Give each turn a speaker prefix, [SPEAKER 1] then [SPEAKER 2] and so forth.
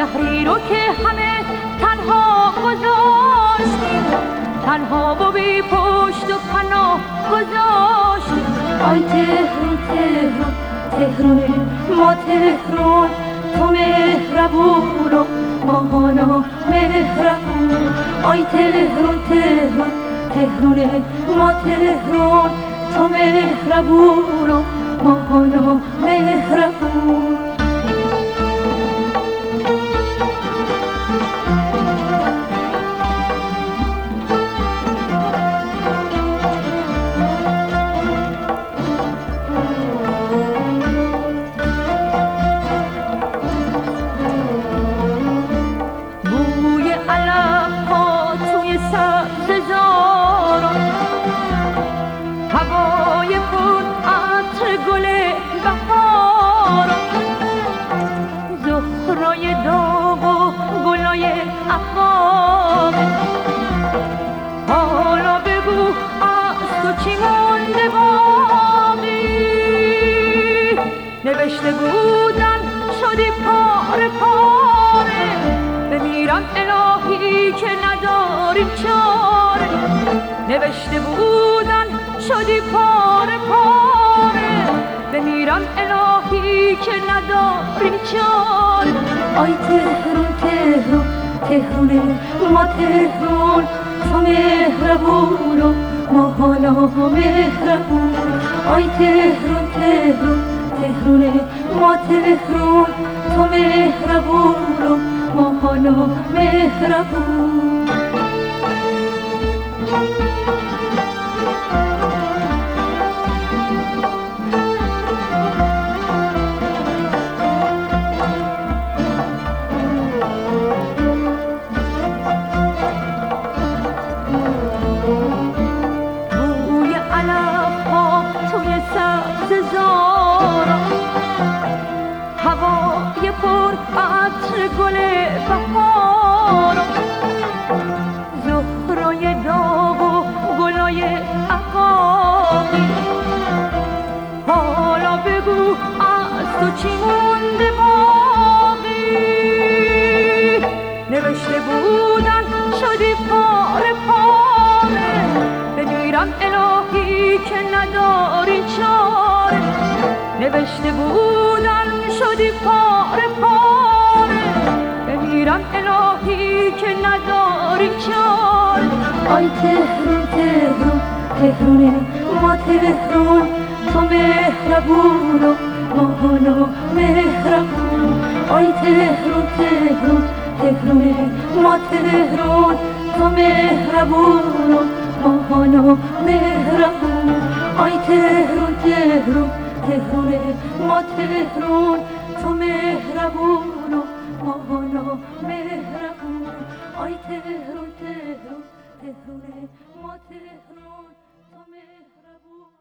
[SPEAKER 1] شهری رو که همه تنها گذاشتیم، تنها و بی پشت و پناه گذاشتیم. آی تهران تهران تهران ما تهران، تو مهربون و ما نامهربون. آی تهران تهران تهران ما تهران، تو مهربون و ما نامهربون. هوای پر عطر گل بهار، زهرای داغ و گلای احوام. حالا بگو از تو چی مونده باقی؟ نوشته بودن شدی پاره پاره، بمیرم الهی که نداریم چاره. نوشته بودن شدی پاره پاره، بمیرم الهی که نداریم چاره. آی تهران تهران تهران ما تهران، تو مهربون و ما نامهربون. آی تهران تهران تهران ما تهران، تو مهربون و ما نامهربون. هوای پر عطر گل بهار، زهرای داغ و گلای احوامی. حالا بگو از تو چی مونده باقی؟ نوشته بودن شدی پاره پاره، بمیرم الهی که نداری چاره. نوشته بودن شدی پاره پاره، بمیرم الهی که نداری چاره. آی تهران تهران تهران ما تهران، تو مهربون و ما نامهربون. آی تهران تهران تهران ما تهران، تو مهربون و ما نامهربون. آی تهران تهران تهران ما تهران، تو مهربون و ما نامهربون. آی تهران تهران تهران ما تهران، تو مهربون.